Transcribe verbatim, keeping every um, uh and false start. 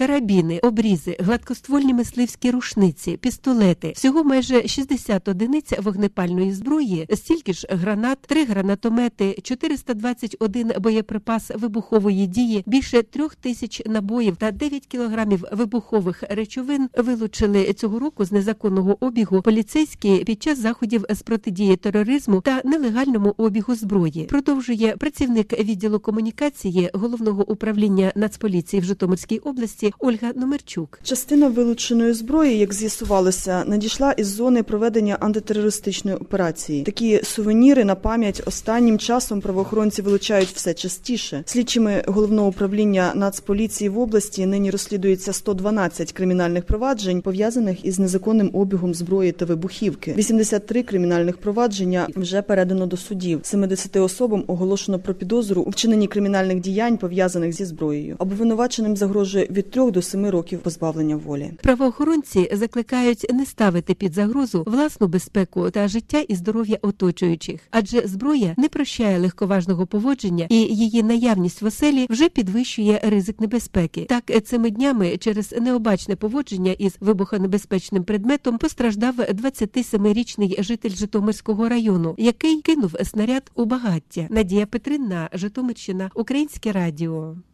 карабіни, обрізи, гладкоствольні мисливські рушниці, пістолети. Всього майже шістдесят одиниць вогнепальної зброї, стільки ж гранат, три гранатомети, чотириста двадцять один боєприпас вибухової дії, більше трьох тисяч набоїв та дев'ять кілограмів вибухових речовин вилучили цього року з незаконного обігу поліцейські під час заходів з протидії тероризму та нелегальному обігу зброї. Продовжує працівник відділу комунікації Головного управління Нацполіції в Житомирській області Ольга Номерчук. Частина вилученої зброї, як з'ясувалося, надійшла із зони проведення антитерористичної операції. Такі сувеніри на пам'ять останнім часом правоохоронці вилучають все частіше. Слідчими Головного управління Нацполіції в області нині розслідується сто дванадцять кримінальних проваджень, пов'язаних із незаконним обігом зброї та вибухівки. вісімдесят три кримінальних провадження вже передано до судів. семидесяти особам оголошено про підозру у вчиненні кримінальних діянь, пов'язаних зі зброєю. Обвинуваченим загрожує від трьох до семи років позбавлення волі. Правоохоронці закликають не ставити під загрозу власну безпеку та життя і здоров'я оточуючих, адже зброя не прощає легковажного поводження і її наявність в оселі вже підвищує ризик небезпеки. Так, цими днями через необачне поводження із вибухонебезпечним предметом постраждав двадцятисемирічний житель Житомирського району, який кинув снаряд у багаття. Надія Петринна, Житомирщина, Українське радіо.